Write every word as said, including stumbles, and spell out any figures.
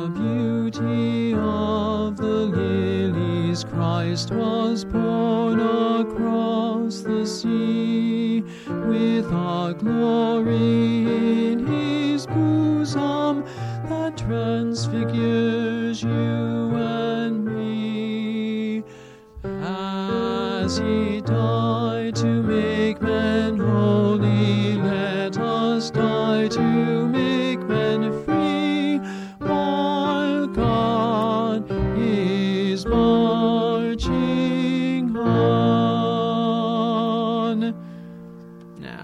the beauty of the lilies, Christ was born across the sea, with our glory in his bosom that transfigures you and me. As he died